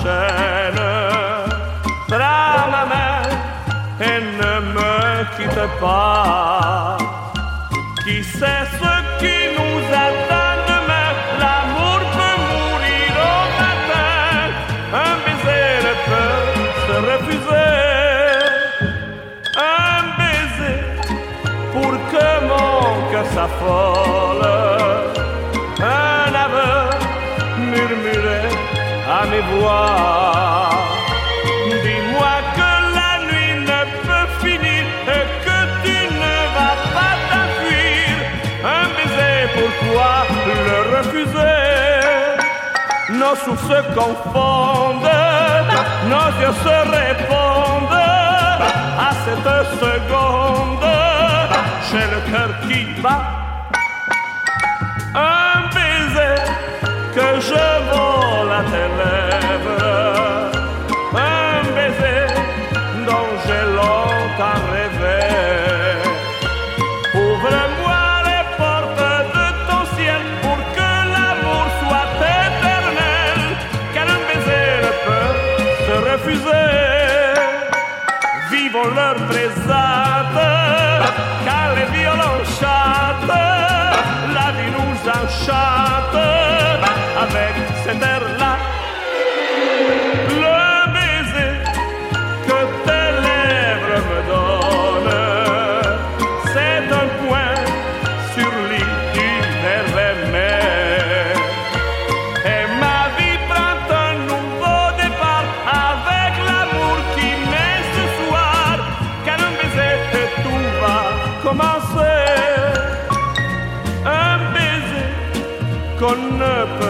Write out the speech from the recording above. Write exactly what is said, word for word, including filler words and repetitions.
chaîne prends ma main et ne me quitte pas. Qui sait ce qui nous attend demain? L'amour peut mourir au matin. Un baiser ne peut se refuser. Un baiser pour que mon cœur s'affole. Un aveu murmuré à mes voix. Dis-moi que la nuit ne peut finir et que tu ne vas pas t'enfuir. Un baiser, pourquoi le refuser? Nos souffles se confondent, nos yeux se répondent. À cette seconde, j'ai le cœur qui bat. Un baiser que je vole à tes lèvres. Un baiser dont j'ai longtemps rêvé. Ouvre-moi les portes de ton ciel pour que l'amour soit éternel. Car un baiser ne peut se refuser. Vivons l'heure présente, car les violons chantent. La vie nous enchante avec cet air-là. Le baiser que tes lèvres me donnent, c'est un point sur l'univers aimé. Et ma vie prend un nouveau départ avec l'amour qui naît ce soir. Car un baiser et tout va commencer. Un baiser qu'on ne peut